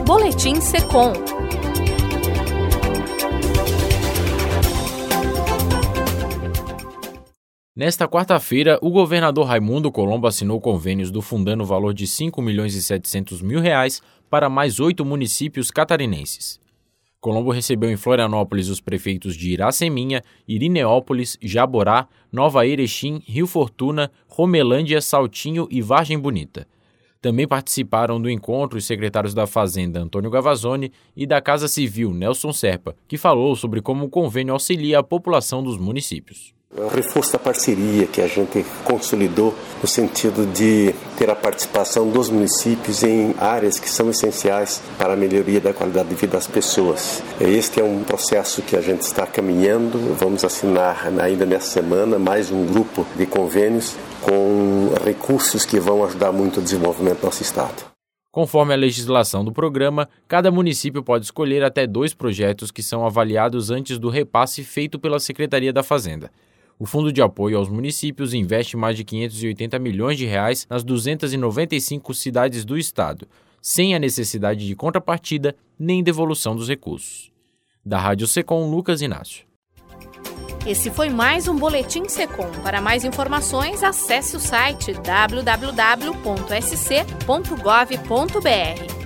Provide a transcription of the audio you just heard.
Boletim Secom. Nesta quarta-feira, o governador Raimundo Colombo assinou convênios do Fundano no valor de R$ 5.700.000 para mais 8 municípios catarinenses. Colombo recebeu em Florianópolis os prefeitos de Iraceminha, Irineópolis, Jaborá, Nova Erechim, Rio Fortuna, Romelândia, Saltinho e Vargem Bonita. Também participaram do encontro os secretários da Fazenda Antônio Gavazzoni e da Casa Civil Nelson Serpa, que falou sobre como o convênio auxilia a população dos municípios. É o reforço da parceria que a gente consolidou no sentido de ter a participação dos municípios em áreas que são essenciais para a melhoria da qualidade de vida das pessoas. Este é um processo que a gente está caminhando. Vamos assinar ainda nessa semana mais um grupo de convênios com recursos que vão ajudar muito o desenvolvimento do nosso estado. Conforme a legislação do programa, cada município pode escolher até 2 projetos que são avaliados antes do repasse feito pela Secretaria da Fazenda. O Fundo de Apoio aos Municípios investe mais de R$ 580 milhões nas 295 cidades do estado, sem a necessidade de contrapartida nem devolução dos recursos. Da Rádio Secom, Lucas Inácio. Esse foi mais um Boletim Secom. Para mais informações, acesse o site www.sc.gov.br.